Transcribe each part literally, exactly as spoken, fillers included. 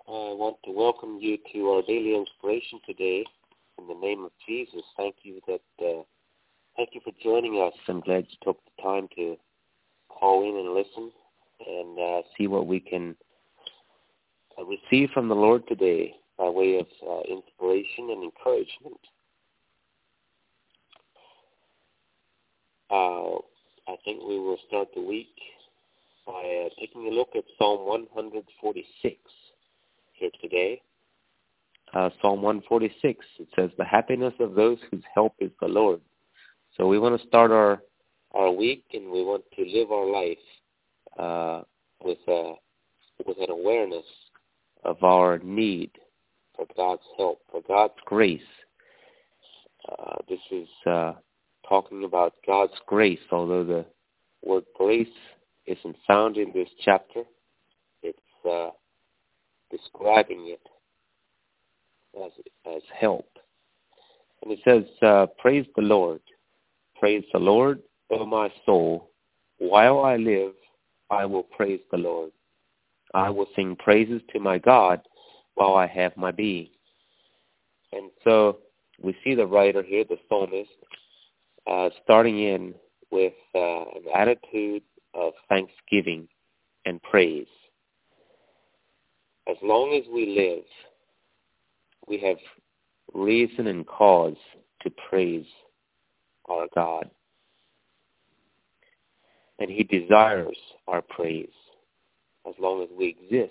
I want to welcome you to our daily inspiration today. In the name of Jesus, thank you that uh, thank you for joining us. I'm glad you took the time to call in and listen and uh, see what we can uh, receive from the Lord today by way of uh, inspiration and encouragement. Uh, I think we will start the week by uh, taking a look at Psalm one forty-six. Here today. Uh, Psalm one forty-six, it says, the happiness of those whose help is the Lord. So we want to start our, our week and we want to live our life uh, with, a, with an awareness of our need for God's help, for God's grace. Uh, this is uh, talking about God's grace, although the word grace isn't found in this chapter. It's uh, describing it as as help. And it says, uh, praise the Lord. Praise the Lord, O my soul. While I live, I will praise the Lord. I will sing praises to my God while I have my being. And so we see the writer here, the psalmist, uh, starting in with uh, an attitude of thanksgiving and praise. As long as we live, we have reason and cause to praise our God. And he desires our praise as long as we exist.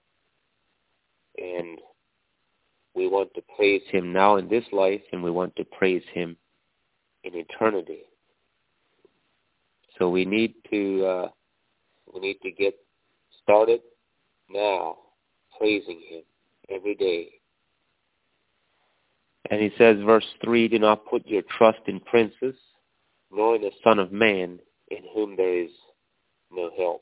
And we want to praise him now in this life, and we want to praise him in eternity. So we need to uh, we need to get started now, praising him every day. And he says, verse three, do not put your trust in princes, nor in the Son of Man, in whom there is no help.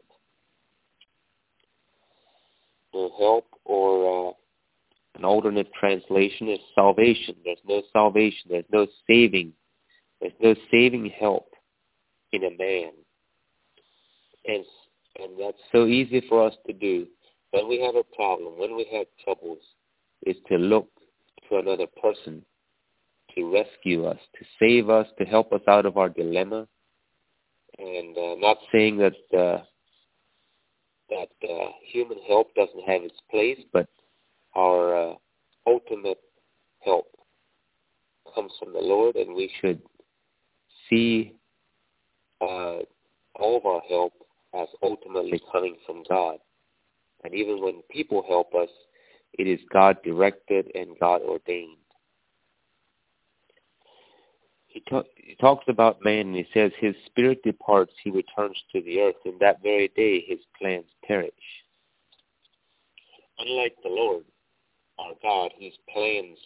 No help, or uh, an alternate translation is salvation. There's no salvation. There's no saving. There's no saving help in a man. And, and that's so easy for us to do. When we have a problem, when we have troubles, is to look to another person to rescue us, to save us, to help us out of our dilemma. And uh, not saying that uh, that uh, human help doesn't have its place, but our uh, ultimate help comes from the Lord, and we should see uh, all of our help as ultimately coming from God. And even when people help us, it is God-directed and God-ordained. He, ta- he talks about man, and he says, his spirit departs, he returns to the earth. In that very day, his plans perish. Unlike the Lord, our God, whose plans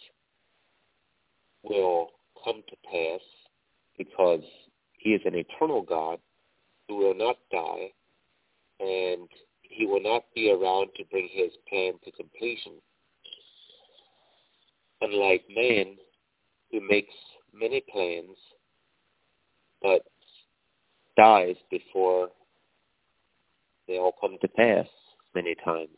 will come to pass because he is an eternal God who will not die, and he will not be around to bring his plan to completion. Unlike man, who makes many plans, but dies before they all come to pass many times.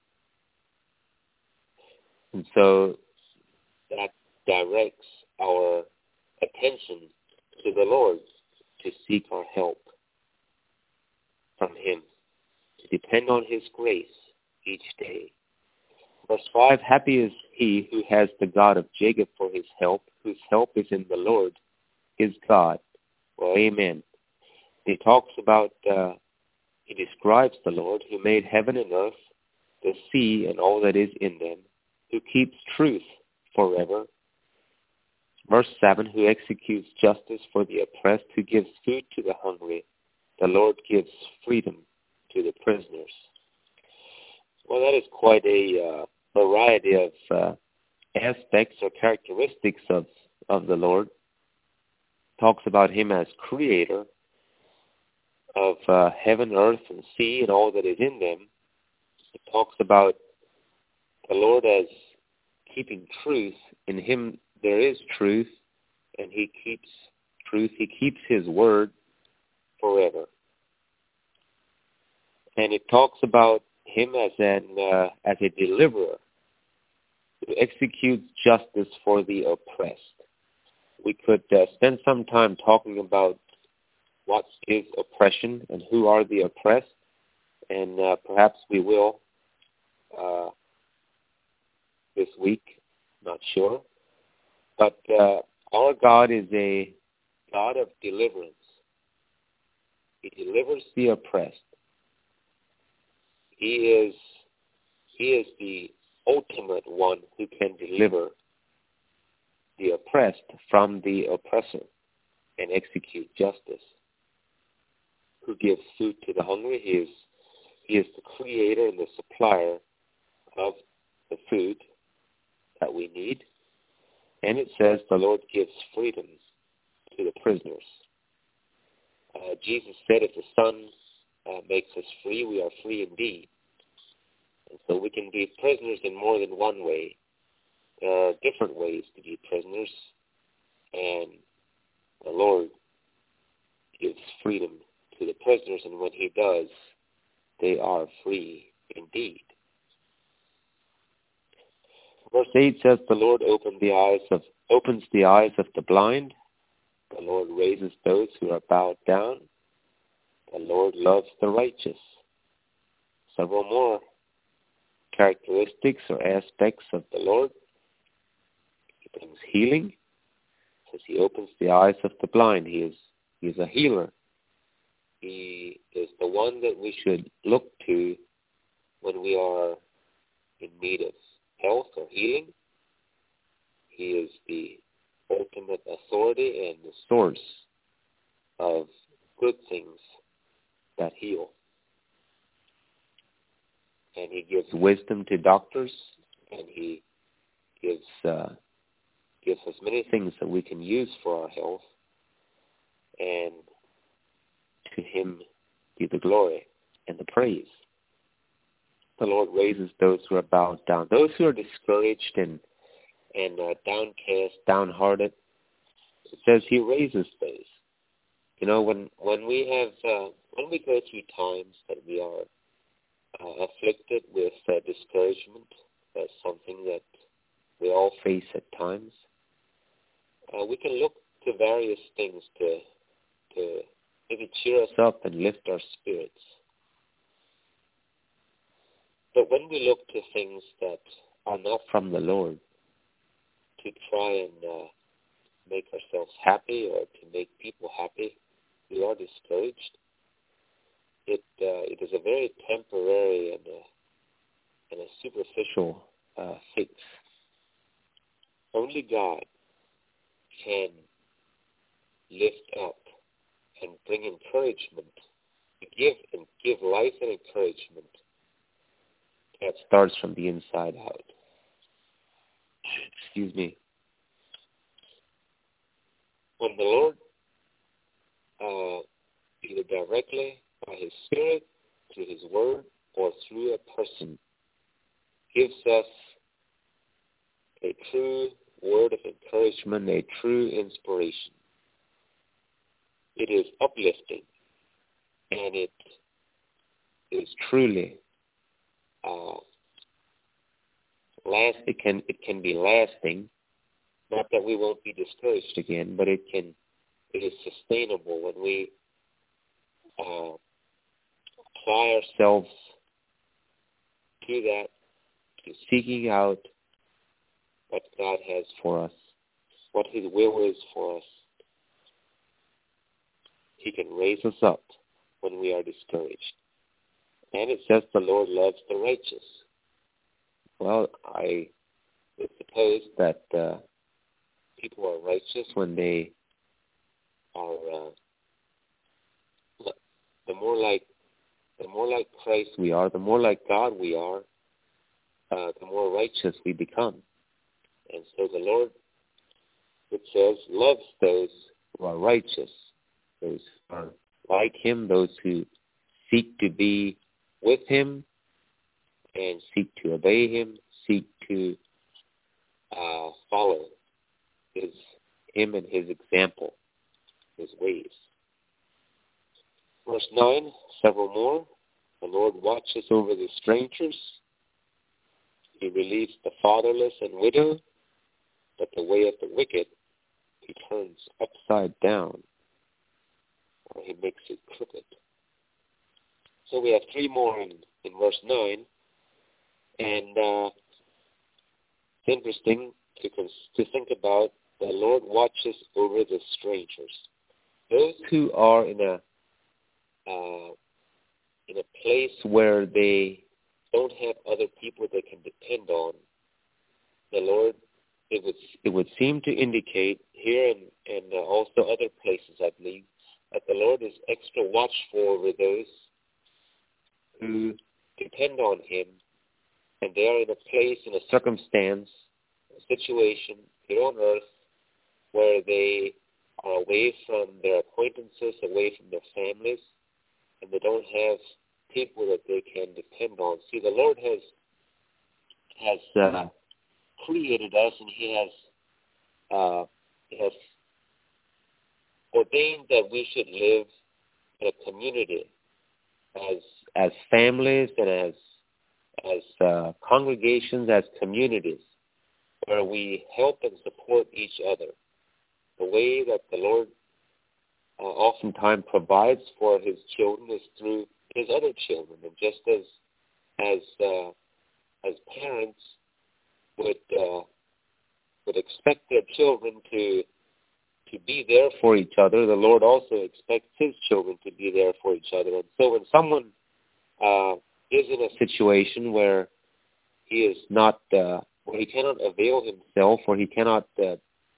And so that directs our attention to the Lord, to seek our help from him, to depend on his grace each day. Verse five, happy is he who has the God of Jacob for his help, whose help is in the Lord, his God. Well, amen. He talks about, uh, he describes the Lord who made heaven and earth, the sea and all that is in them, who keeps truth forever. Verse seven, who executes justice for the oppressed, who gives food to the hungry. The Lord gives freedom to the prisoners. Well, that is quite a uh, variety of uh, aspects or characteristics of, of the Lord. Talks about him as creator of uh, heaven, earth, and sea, and all that is in them. It talks about the Lord as keeping truth. In him there is truth, and he keeps truth. He keeps his word forever. And it talks about him as an uh, as a deliverer who executes justice for the oppressed. We could uh, spend some time talking about what is oppression and who are the oppressed, and uh, perhaps we will uh, this week, not sure. But uh, our God is a God of deliverance. He delivers the oppressed. He is, he is the ultimate one who can deliver the oppressed from the oppressor and execute justice. Who gives food to the hungry? He is, he is the creator and the supplier of the food that we need. And it says the Lord gives freedom to the prisoners. Uh, Jesus said if the Son uh, makes us free, we are free indeed. And so we can be prisoners in more than one way. There are different ways to be prisoners, and the Lord gives freedom to the prisoners, and when he does, they are free indeed. Verse eight says, the Lord opened the eyes of, opens the eyes of the blind. The Lord raises those who are bowed down. The Lord loves the righteous. Several more characteristics or aspects of the Lord. He brings healing. It says he opens the eyes of the blind. He is, he is a healer. He is the one that we should look to when we are in need of health or healing. He is the ultimate authority and the source of good things that heal. And he gives wisdom to doctors, and he gives uh, gives us many things that we can use for our health. And to him be the glory and the praise. The Lord raises those who are bowed down, those who are discouraged and and uh, downcast, downhearted. It says he raises those. You know, when when we have uh, when we go through times that we are uh, afflicted with uh, discouragement, that's something that we all face at times. Uh, we can look to various things to to maybe cheer us up and lift our spirits. But when we look to things that are not from the Lord, to try and uh, make ourselves happy or to make people happy, we are discouraged. It uh, it is a very temporary and a, and a superficial uh, fix. Only God can lift up and bring encouragement, give and give life and encouragement that starts from the inside out. Excuse me. When the Lord, uh, either directly by his Spirit, through his word, or through a person, gives us a true word of encouragement, a true inspiration, it is uplifting, and it is truly uh, last. It can it can be lasting. Not that we won't be discouraged again, but it can. It is sustainable when we uh, apply ourselves to that, to seeking out what God has for us, what his will is for us. He can raise us up when we are discouraged. And it says the Lord loves the righteous. Well, I would suppose that uh, people are righteous when they are, uh, the more like the more like Christ we are, the more like God we are, uh, the more righteous we become. And so the Lord, it says, loves those who are righteous, those who are like him, those who seek to be with him and seek to obey him, seek to uh, follow his him and his example, his ways. Verse nine, several more. The Lord watches over the strangers. He relieves the fatherless and widow, but the way of the wicked he turns upside down, or he makes it crooked. So we have three more in, in verse nine, and uh, it's interesting to, to think about the Lord watches over the strangers. Those who are in a uh, in a place where they don't have other people they can depend on, the Lord, it would it would seem to indicate here and, and uh, also other places, I believe, that the Lord is extra watchful over those who depend on Him, and they are in a place, in a circumstance, a situation here on earth where they are away from their acquaintances, away from their families, and they don't have people that they can depend on. See, the Lord has has uh, created us, and He has uh, has ordained that we should live in a community as as families and as as uh, congregations, as communities, where we help and support each other. The way that the Lord uh, oftentimes provides for His children is through His other children, and just as as uh, as parents would uh, would expect their children to to be there for each other, the Lord also expects His children to be there for each other. And so, when someone uh, is in a situation where he is not, uh, where he cannot avail himself, or he cannot uh,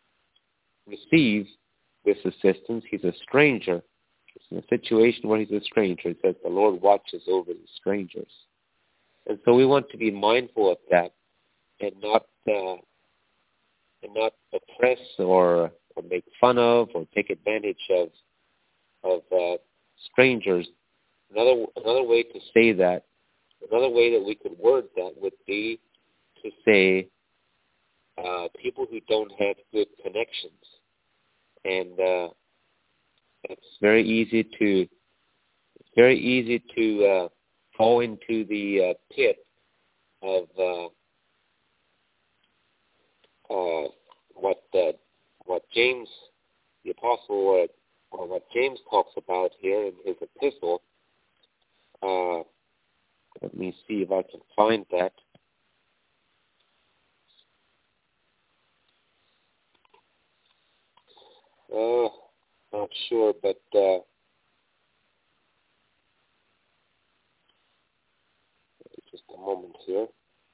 receive this assistance, he's a stranger. It's in a situation where he's a stranger. It says the Lord watches over the strangers. And so we want to be mindful of that, and not uh, and not oppress or or make fun of or take advantage of of uh, strangers. Another another way to say that, another way that we could word that would be to say uh, people who don't have good connections. And uh, it's very easy to it's very easy to uh, fall into the uh, pit of uh, uh, what uh, what James, the apostle, or, or what James talks about here in his epistle. Uh, let me see if I can find that. Uh, not sure, but uh, just a moment here.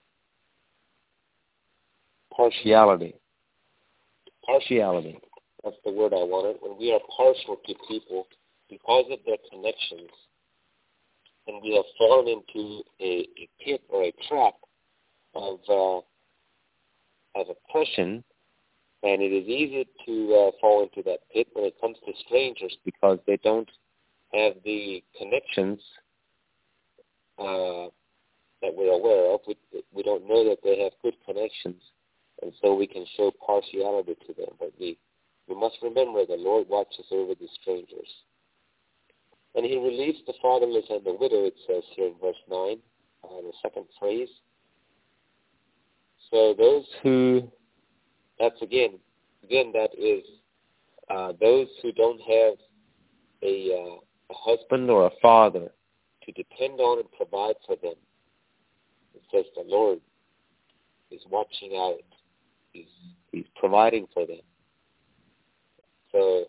Partiality. Partiality. That's the word I wanted. When we are partial to people because of their connections, and we have fallen into a, a pit or a trap of uh, of oppression, and it is easy to uh, fall into that pit when it comes to strangers because they don't have the connections uh, that we're aware of. We, we don't know that they have good connections, and so we can show partiality to them. But we, we must remember the Lord watches over the strangers. And He relieves the fatherless and the widow, it says here in verse nine, uh, the second phrase. So those who, that's again, again that is uh, those who don't have a, uh, a husband or a father to depend on and provide for them. It says the Lord is watching out. He's, he's providing for them. So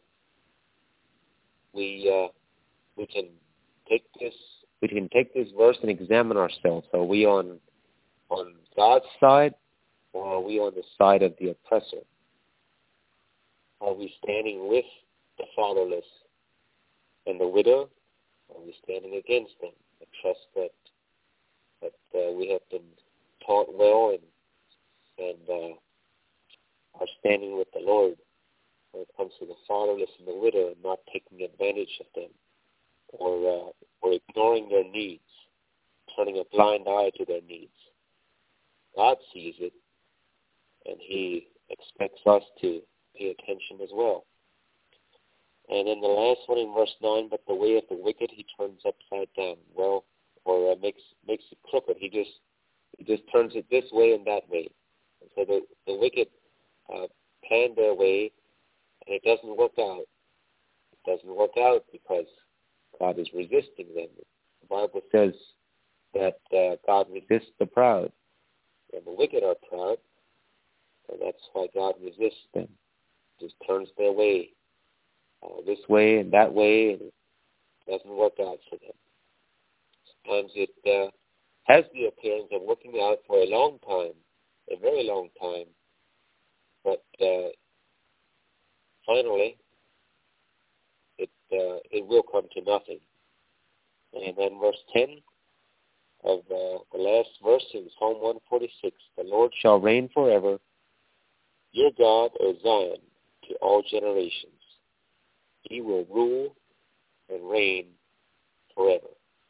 we uh, we can take this we can take this verse and examine ourselves. Are we on on God's side, or are we on the side of the oppressor? Are we standing with the fatherless and the widow? Are we standing against them? I trust that that uh, we have been taught well and and uh, are standing with the Lord when it comes to the fatherless and the widow, and not taking advantage of them, or uh, or ignoring their needs, turning a blind eye to their needs. God sees it, and He expects us to pay attention as well. And then the last one in verse nine, but the way of the wicked He turns upside down. Well, or uh, makes makes it crooked. He just he just turns it this way and that way. And so the the wicked uh, plan their way, and it doesn't work out. It doesn't work out because God is resisting them. The Bible says that uh, God resists the proud, and the wicked are proud, and that's why God resists them. Just turns their way uh, this way and that way, and it doesn't work out for them. Sometimes it uh, has the appearance of working out for a long time, a very long time, but uh, finally it uh, it will come to nothing. And then verse ten of uh, the last verse in Psalm one forty-six, the Lord shall reign forever, your God, O Zion, to all generations. He will rule and reign forever.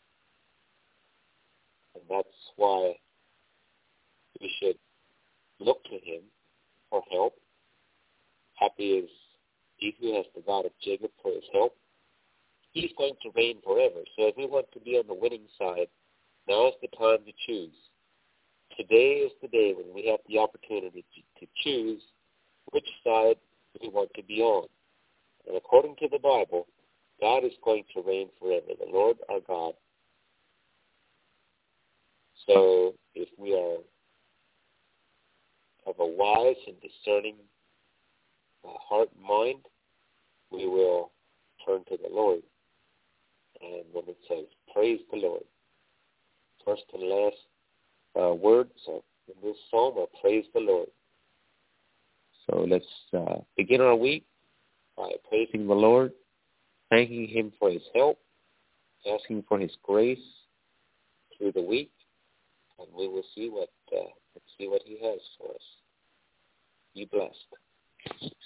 And that's why we should look to him for help. Happy is he who has the God of Jacob for his help. He's going to reign forever. So if we want to be on the winning side, now is the time to choose. Today is the day when we have the opportunity to, to choose which side we want to be on. And according to the Bible, God is going to reign forever, the Lord our God. So if we are of a wise and discerning uh, heart and mind, we will turn to the Lord. And when it says, praise the Lord, first and last uh, words in this psalm are praise the Lord. So let's uh, begin our week by praising the Lord, thanking him for his help, asking for his grace through the week, and we will see what uh, let's see what he has for us. Be blessed.